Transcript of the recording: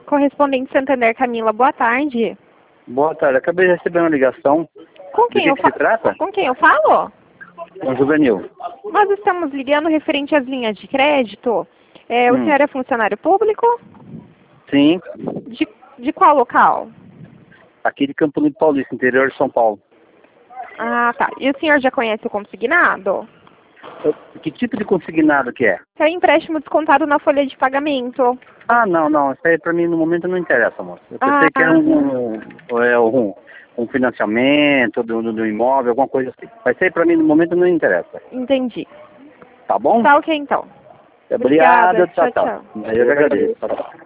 Correspondente Santander, Camila, boa tarde. Boa tarde, acabei de receber uma ligação. Com quem eu se trata? Com quem eu falo? Com o Juvenil. Nós estamos ligando referente às linhas de crédito. O senhor é funcionário público? Sim, De qual local? aqui de Campo Limpo Paulista, interior de São Paulo. Ah, tá. E o senhor já conhece o consignado? Que tipo de consignado que é? É empréstimo descontado na folha de pagamento. Ah, não, isso aí pra mim no momento não interessa, moça. Eu pensei que era um financiamento do imóvel, alguma coisa assim. Mas isso aí pra mim no momento não interessa. Entendi. Tá bom? Tá ok, então. Obrigado, Obrigada. tchau. Eu que agradeço. Tchau.